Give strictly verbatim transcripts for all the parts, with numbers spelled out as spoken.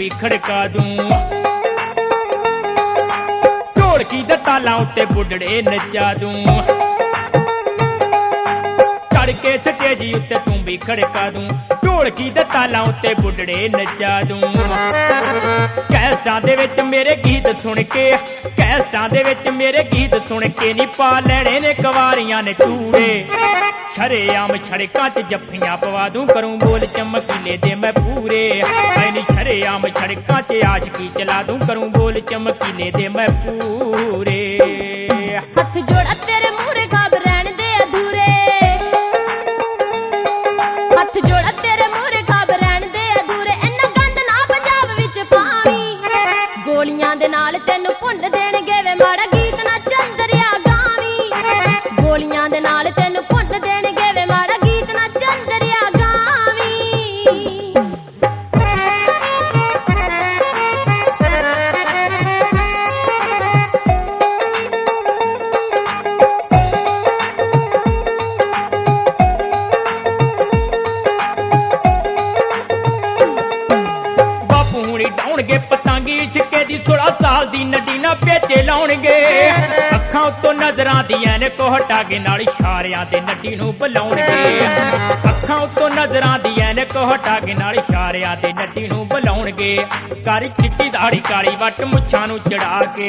भी खड़का दूं। ढोलकी दे तालां उत्ते बुढ़ड़े नचा दूं। चढ़ के स्टेजी उत्ते तू भी खड़का दूं। ढोलकी दे तालां उत्ते बुढ़ड़े नचा दूं। कैस्टां दे विच मेरे गीत सुन के, कैस्टां दे विच मेरे गीत सुन के नी पा लैणे ने कवारियां ने चूड़े। शरेआम सड़कां च जफ्फियां पवा दूं, करूं बोल चमकीले दे मैं पूरे। ऐनी शरेआम सड़कां च आशिकी चला दूं, करूं बोल चमकीले दे मैं पूरे। हथ जोड़ा तेरे मूहरे घबराण दे अधूरे, हथ जोड़ा तेरे मूहरे घबराण दे अधूरे। इन्ना गंद ना पंजाब विच पावी, गोलियां दे नाल तैनू भुंड देणगे वे माड़ा गीत ना चंदरिया गावी। गोलियां दे नाल तैनू भुंड देणगे वे माड़ा गीत ना चंदरिया गावी। लाउणगे पतंगी छिक्के दी सोलह साल दी नडी ना पेचे लाउणगे। अखां उत्तों नजरां दी ऐनक हटा के नाल इशारियां दे नडी नूं बुलाउणगे। अखां उत्तों नजरां दी ऐनक हटा के नाल इशारियां दे नडी नूं बुलाउणगे। कर चिट्टी दाढ़ी काली वट मुछां नूं चढ़ा के,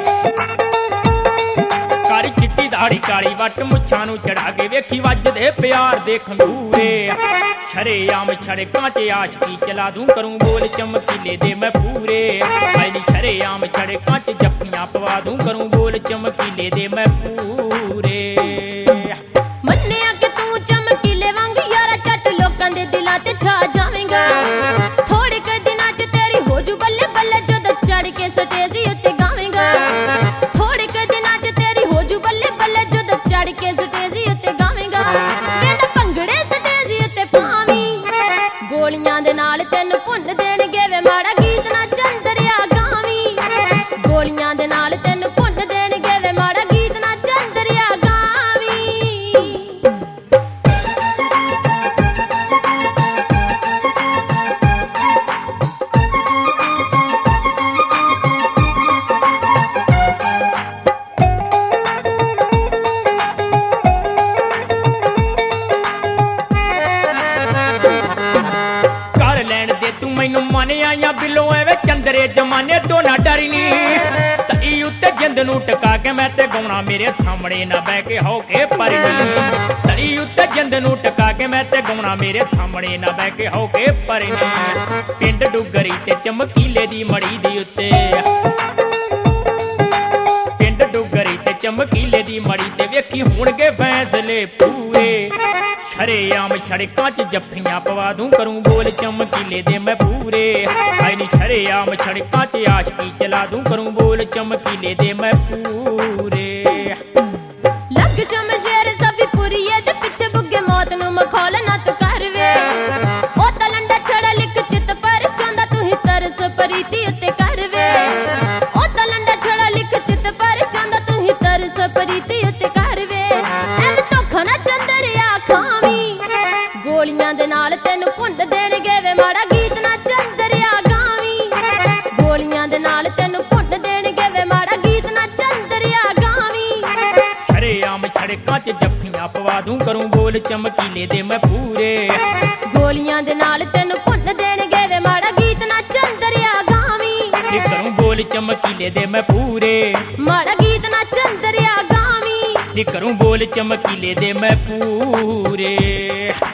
कर चिट्टी दाढ़ी काली वट मुछां नूं चढ़ा के वेखी वजदे प्यार दे खंदूरे। शरेआम सड़कां च आशिकी चला दूं, करूं बोल चमकीले दे मैं पूरे। ऐनी शरेआम सड़कां च जफ्फियां पवा दूं, करूं बोल चमकीले दे मैं पूरे। मन्निया कि तू चमकीले वांग यारा झट लोकां दे दिलां ते छा जावेंगा। थोड़े क दिनां च तेरी हो जू बल्ले बल्ले जदों चढ़ के स्टेज उत्ते गावेंगा। थोड़े क दिनां च तेरी हो जू बल्ले बल्ले जदों चढ़ के स्टेज उत्ते गावेंगा। पिंड भंगड़े स्टेज उत्ते पावी, गोलियां दे नाल तैनू भुंड देणगे वे माड़ा गीत ना चंदरिया गावी। गोलियां दे नाल तैनू भुंड देणगे वे माड़ा गीत ना चंदरिया गावी। मैनू मन आइया बिलो एवे चंदरे जमाने तो ना डरी नी। तई उत्ते जिंद नू टका के मैं ते गाउणा मेरे सामने ना बह के हो के परनी। तई उत्ते जिंद नू टका के मैं ते गाउणा मेरे सामने ना बह के हो के परनी। पिंड डुगरी ते चमकीले दी मड़ी दी उत्ते, पिंड डुगरी ते चमकीले दी मड़ी ते वेखी होणगे फैसले पूरे। शरेआम सड़कां च जफ्फियां पवा दूं, करूं बोल चमकीले दे मैं पूरे। ऐनी शरेआम सड़कां च आशिकी चला दूं, करूं बोल चमकीले दे मैं पूरे। लग शमशेर सभी पुरिये दे पिछे बुग्गे मौत नू मखौल ना तू कर वे। ओ तलंडा छड़ा लिख चित पर चांदा तू ही तरस प्रीति उत्ते कर वे। ओ तलंडा छड़ा लिख चित पर चांदा तू ही तरस प्रीति उत्ते कर वे। एवें धोखा ना चंदरिया खावी, गोलियां दे नाल तैनू भुंड देणगे वे माड़ा गीत ना चंदरिया गावी। गोलियां दे नाल तैनू भुंड देणगे वे माड़ा गीत ना चंदरिया गावी। शरेआम सड़कां च जफ्फियां पवा दूं, करूं बोल चमकीले दे मैं पूरे। गोलियां दे नाल तैनू भुंड देणगे वे माड़ा गीत ना चंदरिया गावी। करूं बोल चमकीले दे मैं पूरे, माड़ा गीत ना चंदरिया गावी। करूं बोल चमकीले दे मैं पूरे।